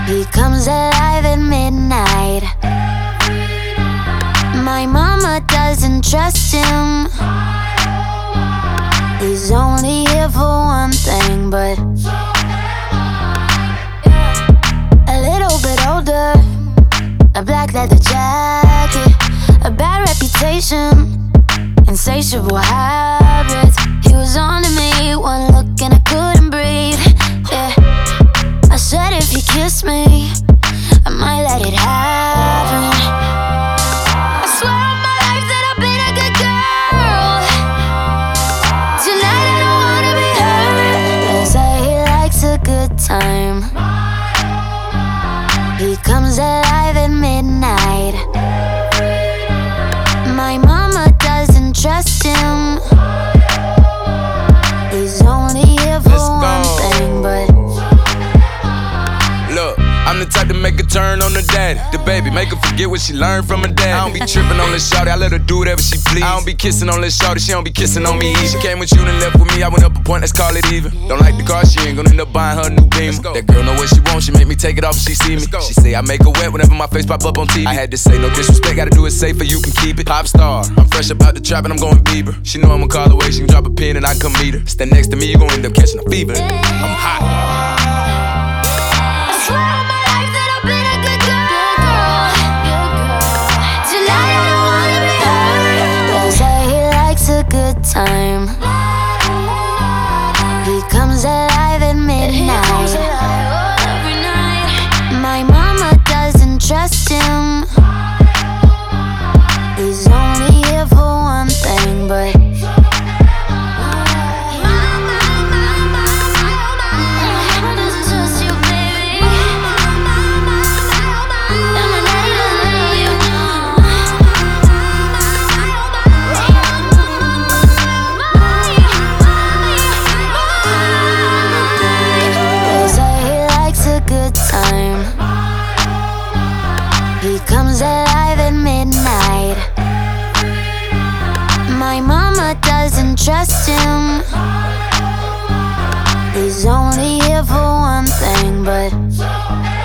He comes alive at midnight. My mama doesn't trust him. He's only here for one thing, but a little bit older, a black leather jacket, a bad reputation, insatiable habits. He was on to me, one look and I couldn't breathe. Yeah, I said if you kiss me, I might let it happen. I swear on my life that I've been a good girl. Tonight I don't wanna be hurt. They say he likes a good time. He comes alive at midnight. My mama doesn't trust him. He's only here for one thing, but look, I'm the type to make a turn on the daddy. The baby, make her forget what she learned from her dad. I don't be tripping on this shawty, I let her do whatever she please. I don't be kissing on this shawty, she don't be kissing on me either. She came with you and left with me, I went up a point, let's call it even. Don't like the car, she ain't gonna end up buying her a new Beamer. That girl know what she wants, she make me take it off if she see me. She say I make her wet whenever my face pop up on TV. I had to say no disrespect, gotta do it safer, you can keep it. Pop star, I'm fresh about the trap and I'm going Bieber. She know I'ma call away, she can drop a pin and I can come meet her. Stand next to me, you gon' end up catching a fever. I'm hot. Good time. He comes alive at midnight. My mama doesn't trust him. He's only here for one thing, but he comes alive at midnight. My mama doesn't trust him. He's only here for one thing, but